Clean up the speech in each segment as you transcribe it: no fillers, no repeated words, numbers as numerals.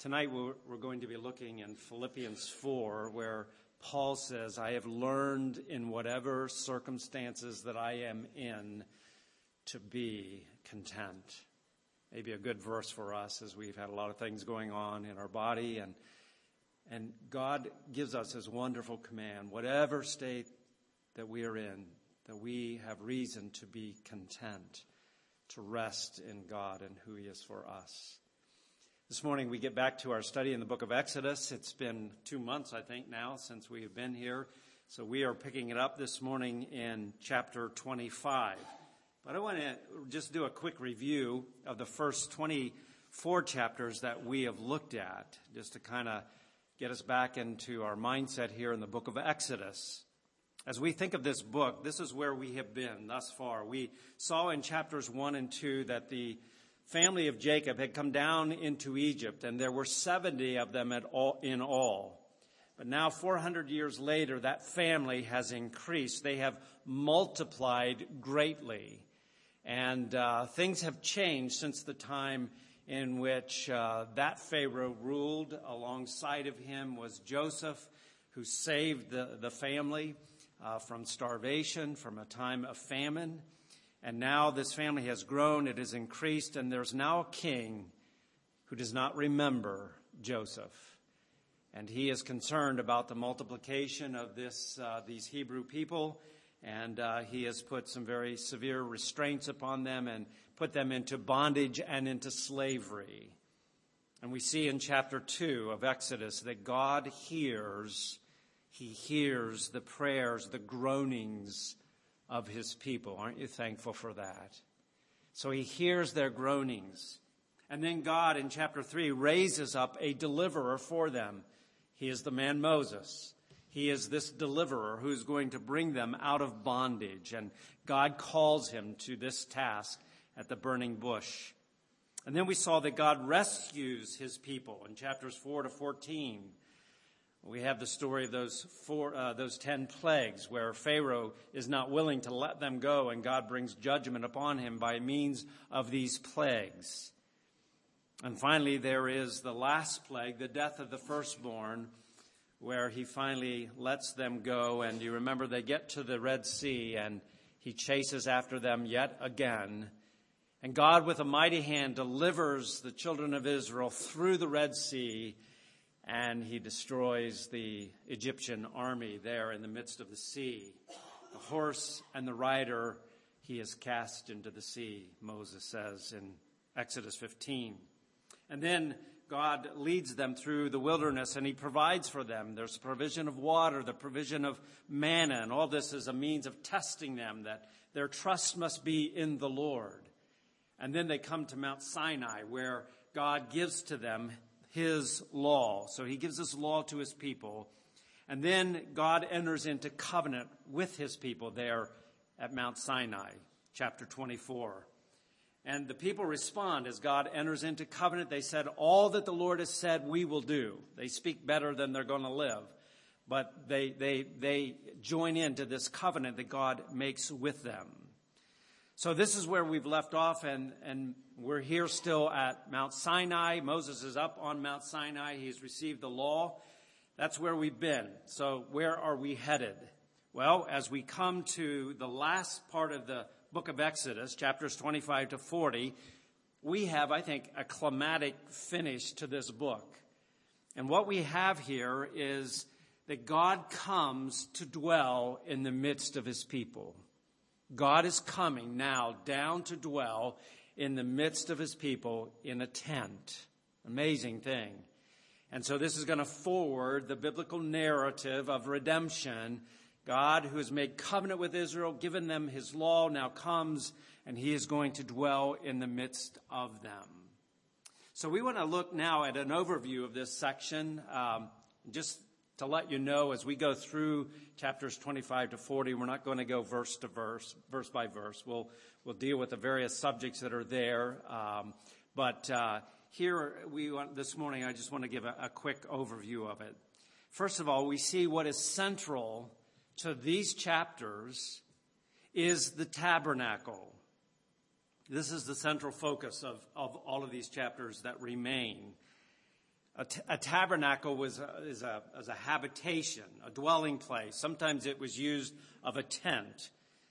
Tonight we're going to be looking in Philippians 4, where Paul says, I have learned in whatever circumstances that I am in to be content. Maybe a good verse for us as we've had a lot of things going on in our body. And God gives us his wonderful command, whatever state that we are in, that we have reason to be content, to rest in God and who he is for us. This morning we get back to our study in the book of Exodus. It's been 2 months, I think, now since we have been here. So we are picking it up this morning in chapter 25. But I want to just do a quick review of the first 24 chapters that we have looked at, just to kind of get us back into our mindset here in the book of Exodus. As we think of this book, this is where we have been thus far. We saw in chapters 1 and 2 that the family of Jacob had come down into Egypt, and there were 70 of them in all. But now, 400 years later, that family has increased. They have multiplied greatly. And things have changed since the time in which that Pharaoh ruled. Alongside of him was Joseph, who saved the family from starvation, from a time of famine. And now this family has grown, it has increased, and there's now a king who does not remember Joseph. And he is concerned about the multiplication of these Hebrew people, and he has put some very severe restraints upon them and put them into bondage and into slavery. And we see in chapter 2 of Exodus that God hears the prayers, the groanings of his people. Aren't you thankful for that? So he hears their groanings. And then God in chapter 3 raises up a deliverer for them. He is the man Moses. He is this deliverer who's going to bring them out of bondage. And God calls him to this task at the burning bush. And then we saw that God rescues his people in chapters 4 to 14. We have the story of those 10 plagues where Pharaoh is not willing to let them go, and God brings judgment upon him by means of these plagues. And finally, there is the last plague, the death of the firstborn, where he finally lets them go. And you remember they get to the Red Sea, and he chases after them yet again. And God, with a mighty hand, delivers the children of Israel through the Red Sea, and he destroys the Egyptian army there in the midst of the sea. The horse and the rider he is cast into the sea, Moses says in Exodus 15. And then God leads them through the wilderness, and he provides for them. There's provision of water, the provision of manna, and all this is a means of testing them, that their trust must be in the Lord. And then they come to Mount Sinai, where God gives to them his law. So he gives his law to his people. And then God enters into covenant with his people there at Mount Sinai, chapter 24. And the people respond as God enters into covenant. They said, all that the Lord has said, we will do. They speak better than they're going to live. But they join into this covenant that God makes with them. So this is where we've left off, and we're here still at Mount Sinai. Moses is up on Mount Sinai. He's received the law. That's where we've been. So where are we headed? Well, as we come to the last part of the book of Exodus, chapters 25 to 40, we have, I think, a climatic finish to this book. And what we have here is that God comes to dwell in the midst of his people. God is coming now down to dwell in the midst of his people in a tent. Amazing thing. And so this is going to forward the biblical narrative of redemption. God, who has made covenant with Israel, given them his law, now comes, and he is going to dwell in the midst of them. So we want to look now at an overview of this section, just to let you know, as we go through chapters 25 to 40, we're not going to go verse to verse, verse by verse. We'll deal with the various subjects that are there. But here this morning, I just want to give a quick overview of it. First of all, we see what is central to these chapters is the tabernacle. This is the central focus of all of these chapters that remain. A tabernacle is a habitation, a dwelling place. Sometimes it was used of a tent,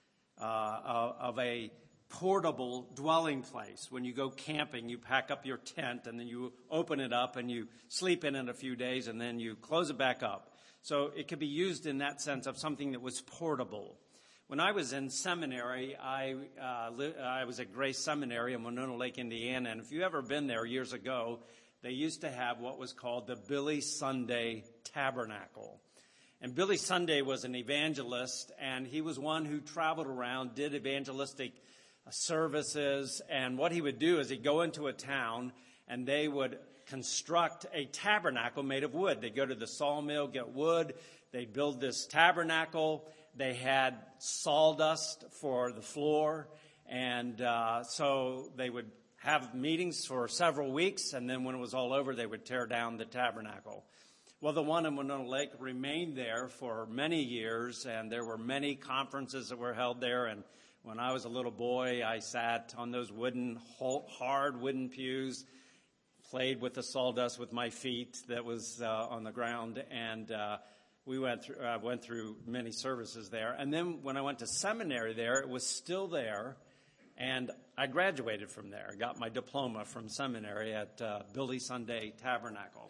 of a portable dwelling place. When you go camping, you pack up your tent and then you open it up and you sleep in it a few days and then you close it back up. So it could be used in that sense of something that was portable. When I was in seminary, I was at Grace Seminary in Winona Lake, Indiana, and if you've ever been there years ago, they used to have what was called the Billy Sunday Tabernacle. And Billy Sunday was an evangelist, and he was one who traveled around, did evangelistic services, and what he would do is he'd go into a town, and they would construct a tabernacle made of wood. They'd go to the sawmill, get wood, they'd build this tabernacle. They had sawdust for the floor, and so they would have meetings for several weeks, and then when it was all over, they would tear down the tabernacle. Well, the one in Winona Lake remained there for many years, and there were many conferences that were held there. And when I was a little boy, I sat on those hard wooden pews, played with the sawdust with my feet that was on the ground, and we went through many services there. And then when I went to seminary there, it was still there. And I graduated from there. I got my diploma from seminary at Billy Sunday Tabernacle.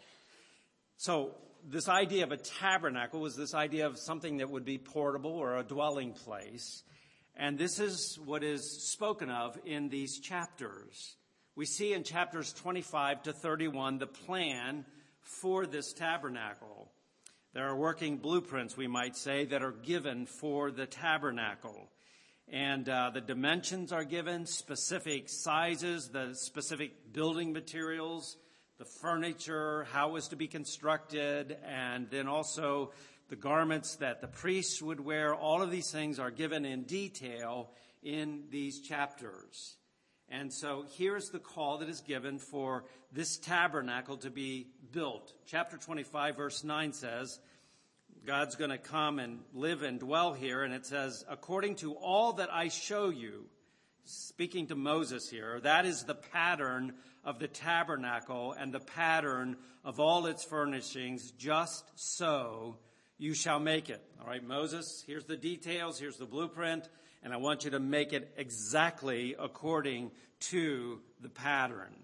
So this idea of a tabernacle was this idea of something that would be portable or a dwelling place. And this is what is spoken of in these chapters. We see in chapters 25 to 31 the plan for this tabernacle. There are working blueprints, we might say, that are given for the tabernacle. And the dimensions are given, specific sizes, the specific building materials, the furniture, how it was to be constructed, and then also the garments that the priests would wear. All of these things are given in detail in these chapters. And so here's the call that is given for this tabernacle to be built. Chapter 25, verse 9 says, God's going to come and live and dwell here. And it says, according to all that I show you, speaking to Moses here, that is the pattern of the tabernacle and the pattern of all its furnishings, just so you shall make it. All right, Moses, here's the details, here's the blueprint, and I want you to make it exactly according to the pattern.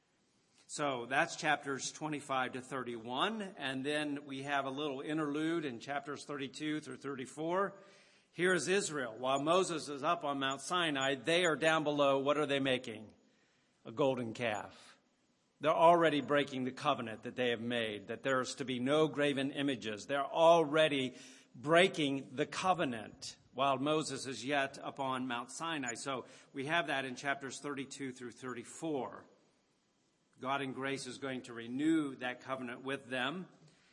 So that's chapters 25 to 31, and then we have a little interlude in chapters 32 through 34. Here is Israel. While Moses is up on Mount Sinai, they are down below. What are they making? A golden calf. They're already breaking the covenant that they have made, that there is to be no graven images. They're already breaking the covenant while Moses is yet upon Mount Sinai. So we have that in chapters 32 through 34. God in grace is going to renew that covenant with them.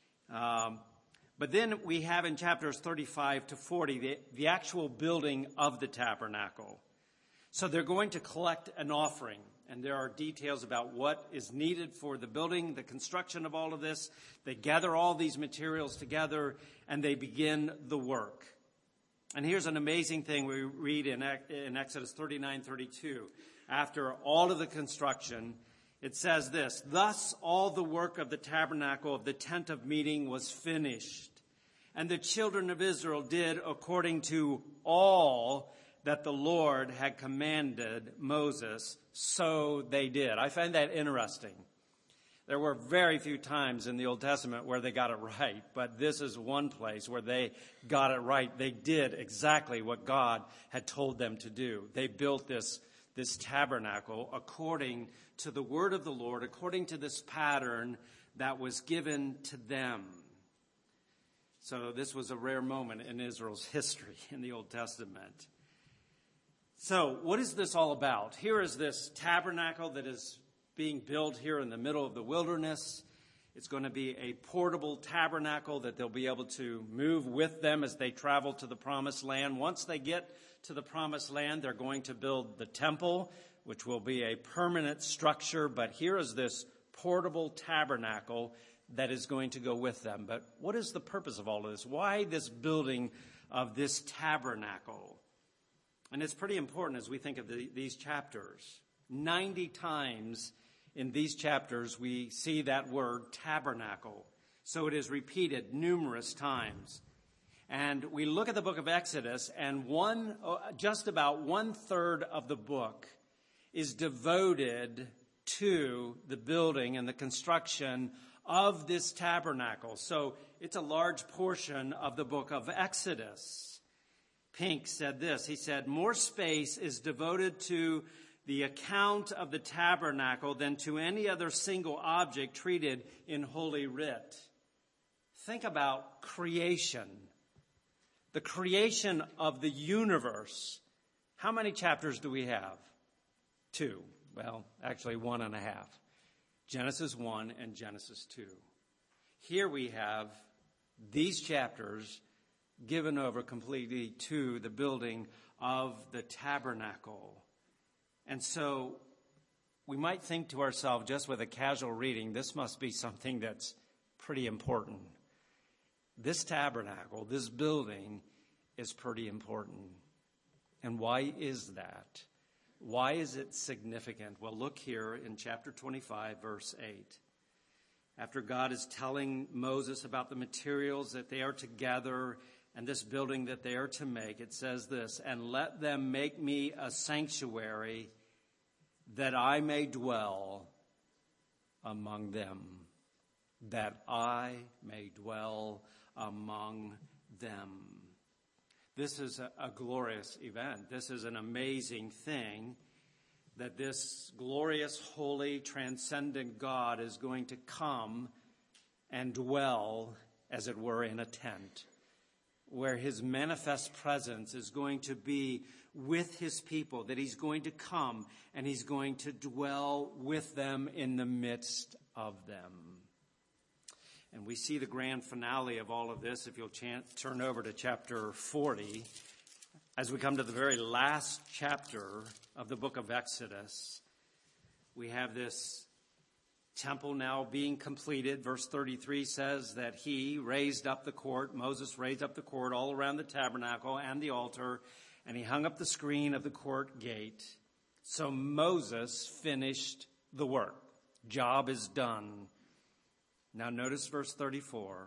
But then we have in chapters 35 to 40 the actual building of the tabernacle. So they're going to collect an offering. And there are details about what is needed for the building, the construction of all of this. They gather all these materials together and they begin the work. And here's an amazing thing we read in Exodus 39:32. After all of the construction, it says this, thus all the work of the tabernacle of the tent of meeting was finished. And the children of Israel did according to all that the Lord had commanded Moses, so they did. I find that interesting. There were very few times in the Old Testament where they got it right, but this is one place where they got it right. They did exactly what God had told them to do. They built this tabernacle according to the word of the Lord, according to this pattern that was given to them. So this was a rare moment in Israel's history in the Old Testament. So what is this all about? Here is this tabernacle that is being built here in the middle of the wilderness. It's going to be a portable tabernacle that they'll be able to move with them as they travel to the promised land. Once they get to the promised land, they're going to build the temple, which will be a permanent structure. But here is this portable tabernacle that is going to go with them. But what is the purpose of all of this? Why this building of this tabernacle? And it's pretty important as we think of these chapters. 90 times in these chapters, we see that word tabernacle. So it is repeated numerous times. And we look at the book of Exodus, and just about 1/3 of the book is devoted to the building and the construction of this tabernacle. So it's a large portion of the book of Exodus. Pink said this. He said, more space is devoted to the account of the tabernacle than to any other single object treated in Holy Writ. Think about creation. The creation of the universe. How many chapters do we have? 2. Well, actually 1.5. Genesis 1 and Genesis 2. Here we have these chapters given over completely to the building of the tabernacle. And so we might think to ourselves, just with a casual reading, this must be something that's pretty important. This tabernacle, this building, is pretty important. And why is that? Why is it significant? Well, look here in chapter 25, verse 8. After God is telling Moses about the materials that they are to gather and this building that they are to make, it says this, and let them make me a sanctuary that I may dwell among them. That I may dwell among them. This is a glorious event. This is an amazing thing that this glorious, holy, transcendent God is going to come and dwell, as it were, in a tent, where his manifest presence is going to be with his people, that he's going to come and he's going to dwell with them in the midst of them. And we see the grand finale of all of this, if you'll turn over to chapter 40, as we come to the very last chapter of the book of Exodus. We have this temple now being completed. Verse 33 says that he raised up the court, Moses raised up the court all around the tabernacle and the altar, and he hung up the screen of the court gate. So Moses finished the work. Job is done. Now notice verse 34.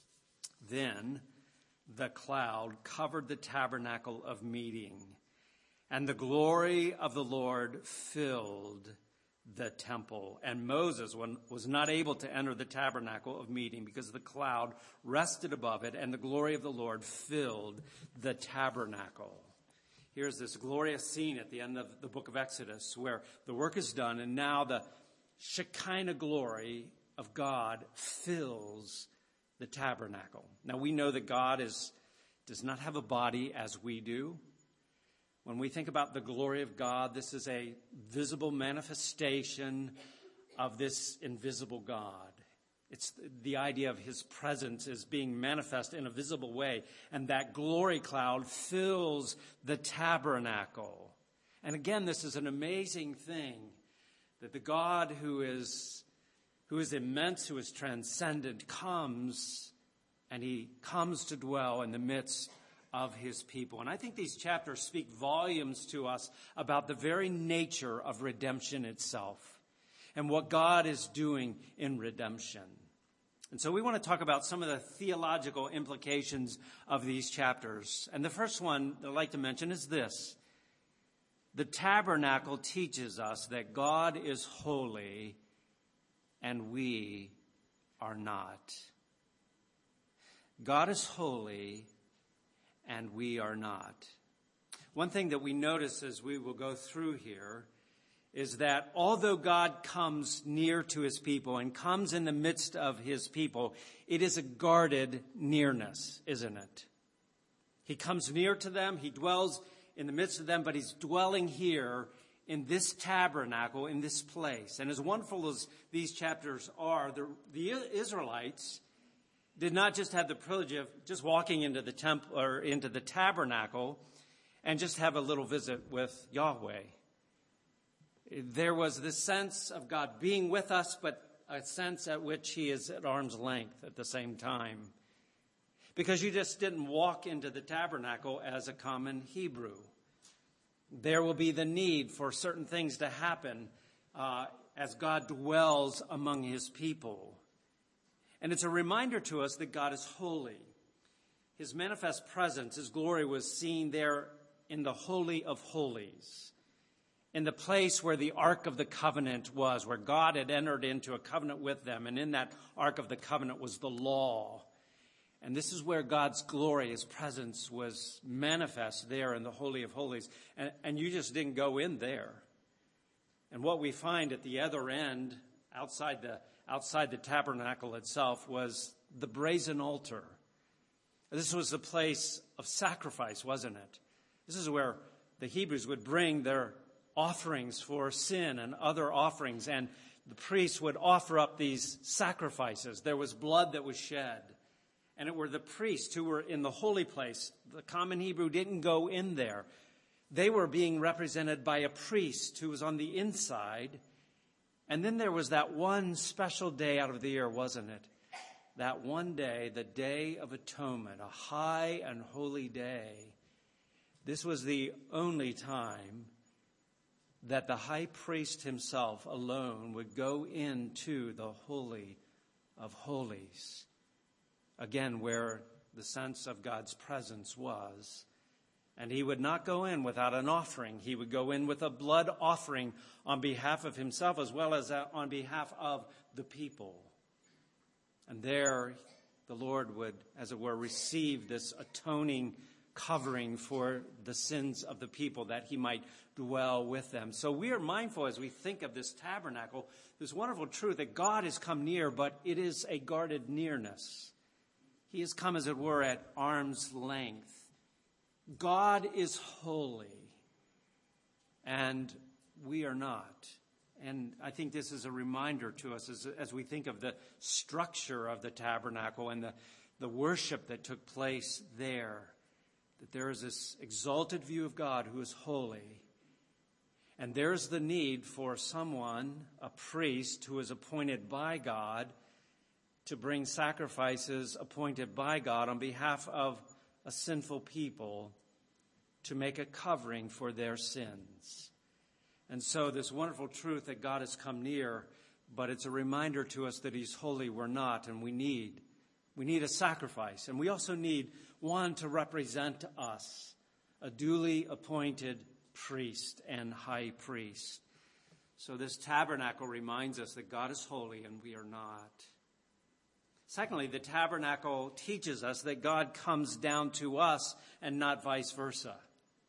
Then the cloud covered the tabernacle of meeting, and the glory of the Lord filled the temple. And Moses was not able to enter the tabernacle of meeting because the cloud rested above it, and the glory of the Lord filled the tabernacle. Here's this glorious scene at the end of the book of Exodus where the work is done, and now the Shekinah glory of God fills the tabernacle. Now we know that God does not have a body as we do. When we think about the glory of God, this is a visible manifestation of this invisible God. It's the idea of his presence is being manifest in a visible way, and that glory cloud fills the tabernacle. And again, this is an amazing thing, that the God who is immense, who is transcendent, comes, and he comes to dwell in the midst of his people. And I think these chapters speak volumes to us about the very nature of redemption itself and what God is doing in redemption. And so we want to talk about some of the theological implications of these chapters. And the first one that I'd like to mention is this. The tabernacle teaches us that God is holy and we are not. God is holy and we are not. One thing that we notice as we will go through here is that although God comes near to his people and comes in the midst of his people, it is a guarded nearness, isn't it? He comes near to them, he dwells in the midst of them, but he's dwelling here in this tabernacle, in this place. And as wonderful as these chapters are, the Israelites did not just have the privilege of just walking into the temple or into the tabernacle and just have a little visit with Yahweh. There was this sense of God being with us, but a sense at which he is at arm's length at the same time. Because you just didn't walk into the tabernacle as a common Hebrew. There will be the need for certain things to happen as God dwells among his people. And it's a reminder to us that God is holy. His manifest presence, his glory, was seen there in the Holy of Holies, in the place where the Ark of the Covenant was, where God had entered into a covenant with them. And in that Ark of the Covenant was the law. And this is where God's glory, his presence, was manifest there in the Holy of Holies. And you just didn't go in there. And what we find at the other end, outside the tabernacle itself, was the brazen altar. This was the place of sacrifice, wasn't it? This is where the Hebrews would bring their offerings for sin and other offerings, and the priests would offer up these sacrifices. There was blood that was shed, and it were the priests who were in the holy place. The common Hebrew didn't go in there. They were being represented by a priest who was on the inside. And then there was that one special day out of the year, wasn't it? That one day, the Day of Atonement, a high and holy day. This was the only time that the high priest himself alone would go into the Holy of Holies. Again, where the sense of God's presence was. And he would not go in without an offering. He would go in with a blood offering on behalf of himself as well as on behalf of the people. And there the Lord would, as it were, receive this atoning covering for the sins of the people, that he might dwell with them. So we are mindful as we think of this tabernacle, this wonderful truth that God has come near, but it is a guarded nearness. He has come, as it were, at arm's length. God is holy, and we are not. And I think this is a reminder to us as we think of the structure of the tabernacle and the worship that took place there, that there is this exalted view of God who is holy. And there's the need for someone, a priest, who is appointed by God to bring sacrifices appointed by God on behalf of a sinful people to make a covering for their sins. And so this wonderful truth that God has come near, but it's a reminder to us that he's holy, we're not, and we need a sacrifice. And we also need one to represent us, a duly appointed priest and high priest. So this tabernacle reminds us that God is holy and we are not. Secondly, the tabernacle teaches us that God comes down to us and not vice versa.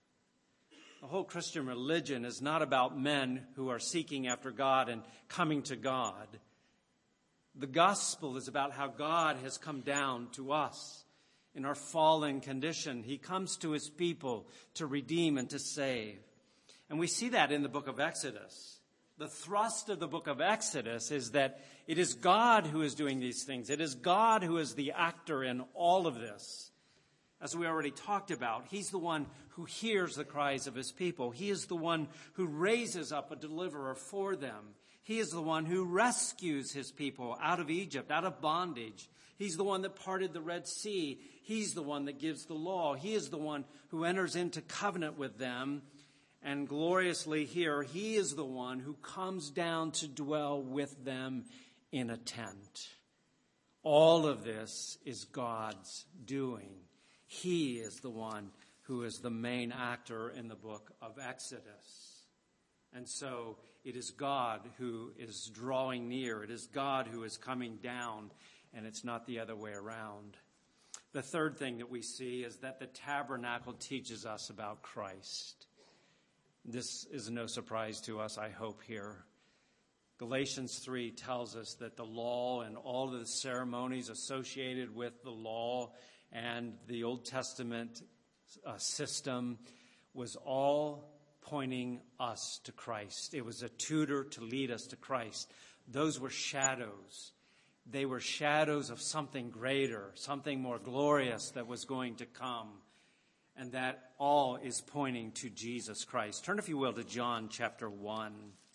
The whole Christian religion is not about men who are seeking after God and coming to God. The gospel is about how God has come down to us in our fallen condition. He comes to his people to redeem and to save. And we see that in the book of Exodus. The thrust of the book of Exodus is that it is God who is doing these things. It is God who is the actor in all of this. As we already talked about, he's the one who hears the cries of his people. He is the one who raises up a deliverer for them. He is the one who rescues his people out of Egypt, out of bondage. He's the one that parted the Red Sea. He's the one that gives the law. He is the one who enters into covenant with them. And gloriously here, he is the one who comes down to dwell with them in a tent. All of this is God's doing. He is the one who is the main actor in the book of Exodus. And so it is God who is drawing near. It is God who is coming down, and it's not the other way around. The third thing that we see is that the tabernacle teaches us about Christ. This is no surprise to us, I hope, here. Galatians 3 tells us that the law and all of the ceremonies associated with the law and the Old Testament system was all pointing us to Christ. It was a tutor to lead us to Christ. Those were shadows. They were shadows of something greater, something more glorious that was going to come. And that all is pointing to Jesus Christ. Turn, if you will, to John chapter 1.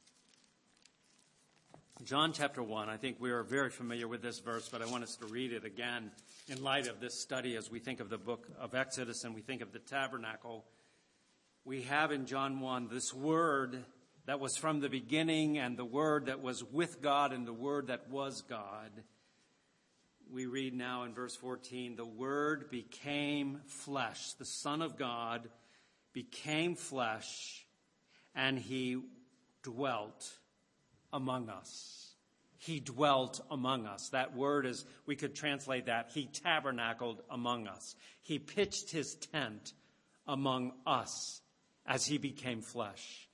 John chapter 1. I think we are very familiar with this verse, but I want us to read it again in light of this study as we think of the book of Exodus and we think of the tabernacle. We have in John 1 this word that was from the beginning, and the Word that was with God, and the Word that was God. We read now in verse 14, the Word became flesh. The Son of God became flesh, and he dwelt among us. He dwelt among us. That word is, we could translate that, he tabernacled among us. He pitched his tent among us as he became flesh.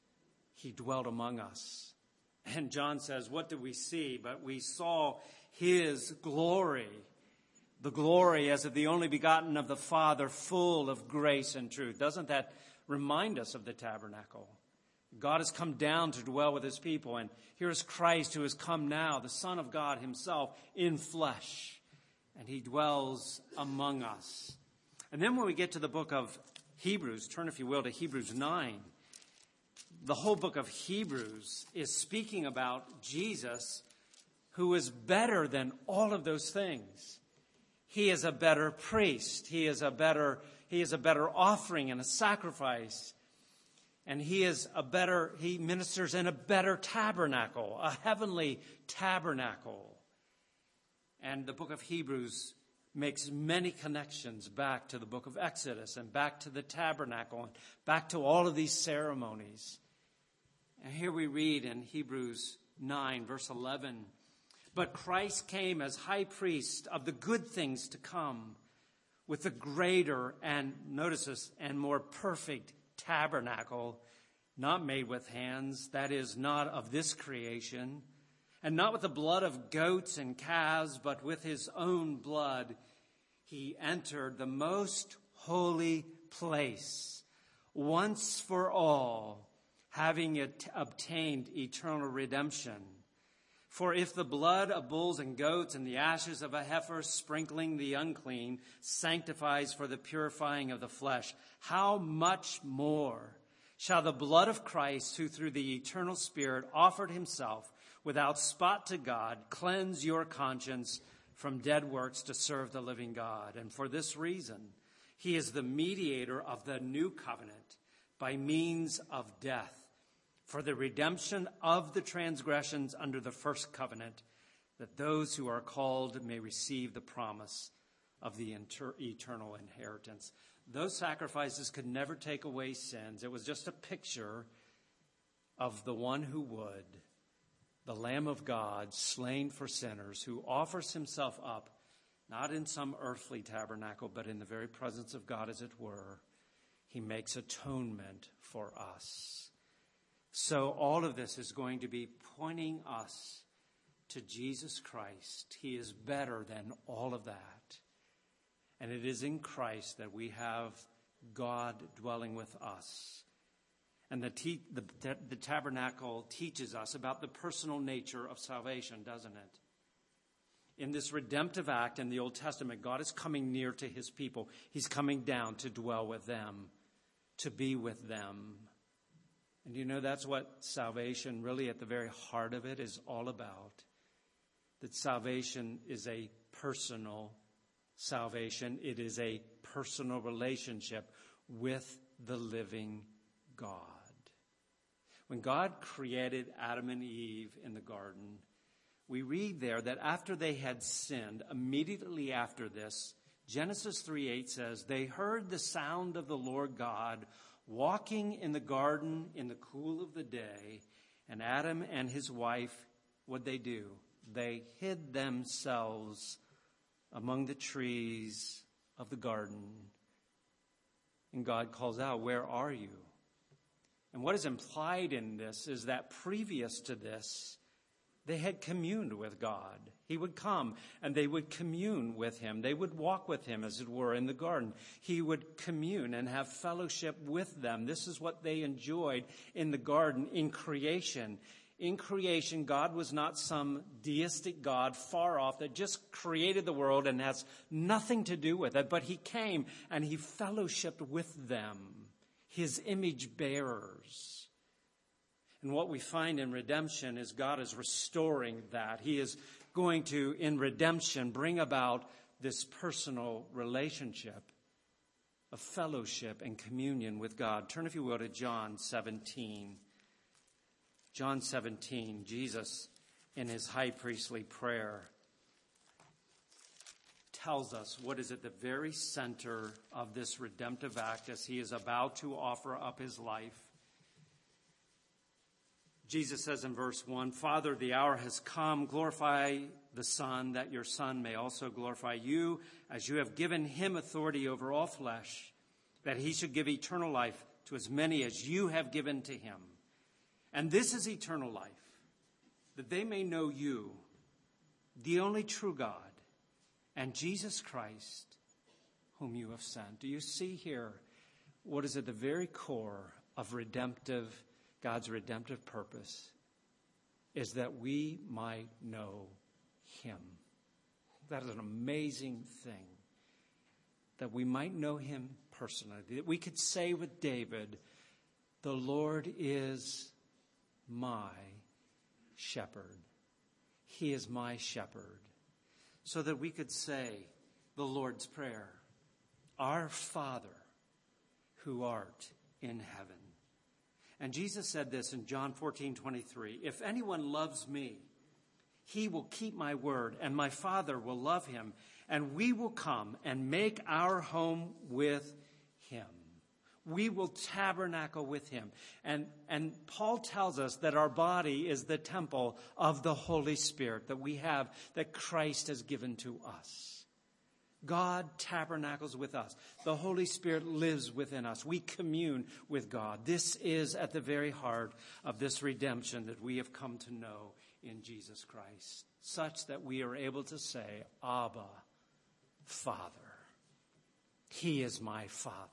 He dwelt among us. And John says, what did we see? But we saw his glory, the glory as of the only begotten of the Father, full of grace and truth. Doesn't that remind us of the tabernacle? God has come down to dwell with his people. And here's Christ who has come now, the Son of God himself in flesh. And he dwells among us. And then when we get to the book of Hebrews, turn if you will to Hebrews 9. The whole book of Hebrews is speaking about Jesus, who is better than all of those things. He is a better priest. He is a better offering and a sacrifice. And he ministers in a better tabernacle, a heavenly tabernacle. And the book of Hebrews makes many connections back to the book of Exodus and back to the tabernacle and back to all of these ceremonies. And here we read in Hebrews 9, verse 11, but Christ came as high priest of the good things to come, with a greater and, notice this, and more perfect tabernacle, not made with hands, that is, not of this creation, and not with the blood of goats and calves, but with his own blood he entered the most holy place once for all, having obtained eternal redemption. For if the blood of bulls and goats and the ashes of a heifer sprinkling the unclean sanctifies for the purifying of the flesh, how much more shall the blood of Christ, who through the eternal Spirit offered himself without spot to God, cleanse your conscience from dead works to serve the living God? And for this reason, he is the mediator of the new covenant by means of death, for the redemption of the transgressions under the first covenant, that those who are called may receive the promise of the eternal inheritance. Those sacrifices could never take away sins. It was just a picture of the one who would, the Lamb of God, slain for sinners, who offers himself up, not in some earthly tabernacle, but in the very presence of God, as it were. He makes atonement for us. So all of this is going to be pointing us to Jesus Christ. He is better than all of that. And it is in Christ that we have God dwelling with us. And the tabernacle teaches us about the personal nature of salvation, doesn't it? In this redemptive act in the Old Testament, God is coming near to his people. He's coming down to dwell with them, to be with them. And you know, that's what salvation, really at the very heart of it, is all about. That salvation is a personal salvation. It is a personal relationship with the living God. When God created Adam and Eve in the garden, we read there that after they had sinned, immediately after this, Genesis 3:8 says, they heard the sound of the Lord God walking in the garden in the cool of the day, and Adam and his wife, what'd they do? They hid themselves among the trees of the garden. And God calls out, where are you? And what is implied in this is that previous to this, they had communed with God. He would come and they would commune with him. They would walk with him, as it were, in the garden. He would commune and have fellowship with them. This is what they enjoyed in the garden in creation. In creation, God was not some deistic God far off that just created the world and has nothing to do with it. But he came and he fellowshiped with them, his image bearers. And what we find in redemption is God is restoring that. He is going to, in redemption, bring about this personal relationship of fellowship and communion with God. Turn, if you will, to John 17. John 17, Jesus, in his high priestly prayer, tells us what is at the very center of this redemptive act as he is about to offer up his life. Jesus says in verse 1, Father, the hour has come. Glorify the Son, that your Son may also glorify you, as you have given him authority over all flesh, that he should give eternal life to as many as you have given to him. And this is eternal life, that they may know you, the only true God, and Jesus Christ, whom you have sent. Do you see here what is at the very core of God's redemptive purpose is that we might know him. That is an amazing thing, that we might know him personally, that we could say with David, the Lord is my shepherd. He is my shepherd. So that we could say the Lord's Prayer, Our Father, who art in heaven. And Jesus said this in John 14:23, If anyone loves me, he will keep my word, and my Father will love him, and we will come and make our home with him. We will tabernacle with him. And Paul tells us that our body is the temple of the Holy Spirit that we have, that Christ has given to us. God tabernacles with us. The Holy Spirit lives within us. We commune with God. This is at the very heart of this redemption that we have come to know in Jesus Christ, such that we are able to say, Abba, Father. He is my Father.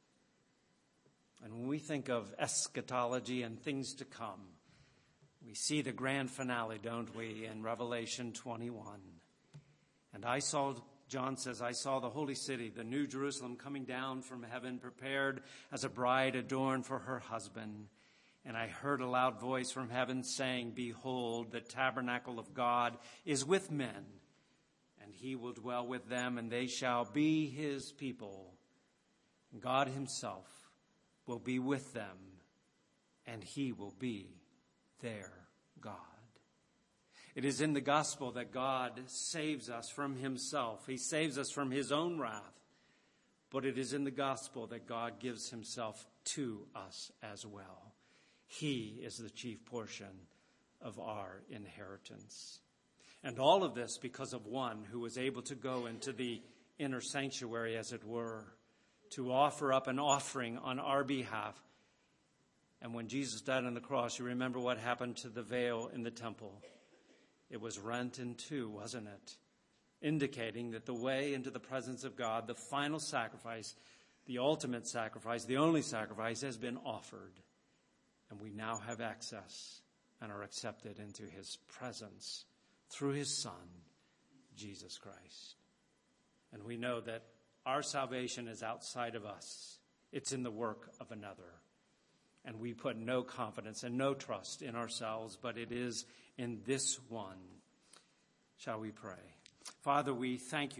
And when we think of eschatology and things to come, we see the grand finale, don't we, in Revelation 21. And John says, I saw the holy city, the new Jerusalem, coming down from heaven, prepared as a bride adorned for her husband. And I heard a loud voice from heaven saying, Behold, the tabernacle of God is with men, and he will dwell with them, and they shall be his people. God himself will be with them, and he will be their God. It is in the gospel that God saves us from himself. He saves us from his own wrath. But it is in the gospel that God gives himself to us as well. He is the chief portion of our inheritance. And all of this because of one who was able to go into the inner sanctuary, as it were, to offer up an offering on our behalf. And when Jesus died on the cross, you remember what happened to the veil in the temple. It was rent in two, wasn't it? Indicating that the way into the presence of God, the final sacrifice, the ultimate sacrifice, the only sacrifice, has been offered. And we now have access and are accepted into his presence through his Son, Jesus Christ. And we know that our salvation is outside of us. It's in the work of another. And we put no confidence and no trust in ourselves, but it is in this one. Shall we pray? Father, we thank you